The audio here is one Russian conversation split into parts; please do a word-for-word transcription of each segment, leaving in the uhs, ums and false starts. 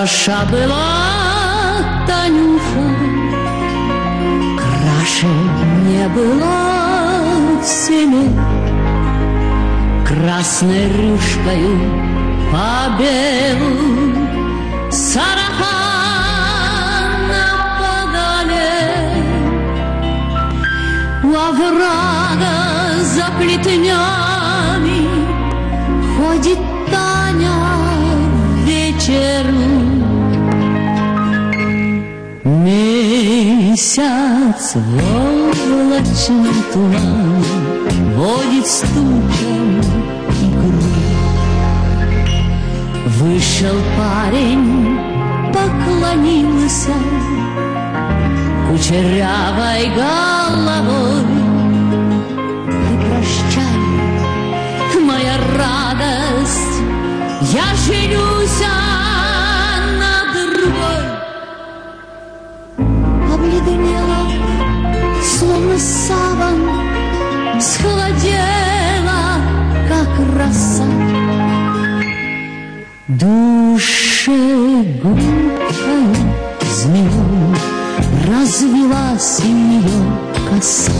Хороша была Танюша, краше не была в селе. Красной рюшкою по белу сарафана подали. У оврага за плетнями ходит Таня вечеру. Месяц в облачном тумане водит стучем игру. Вышел парень, поклонился кучерявой головой. Ты прощай, моя радость, я женюсь на другой. Обледенела, словно саван, схолодела, как роса. Душегубкой змеей развилась у нее коса.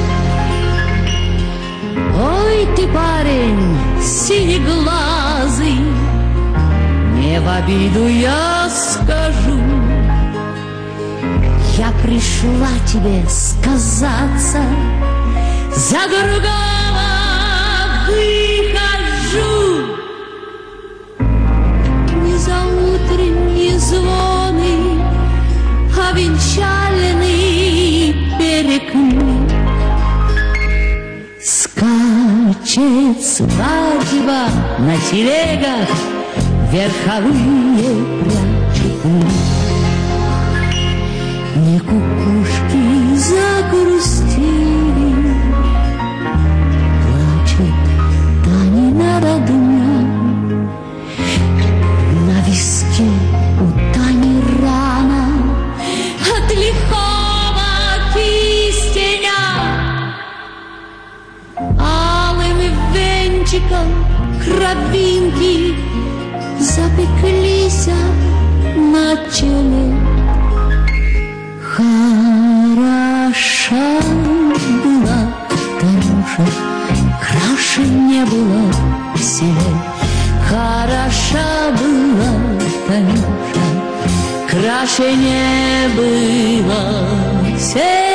Ой, ты, парень, синеглазый, не в обиду я скажу, я пришла тебе сказаться, за другого выхожу. Не за утренние звоны, а венчальный переклик. Скачет свадьба на телегах, верховые прячут лик. Не кукушки загрустили, плачет Танина родня. На виске у Тани рана от лихого кистеня. Алым венчиком кровинки запеклись на челе. Хороша была Танюша, краше не было в селе. Хороша была Танюша, краше не было в селе.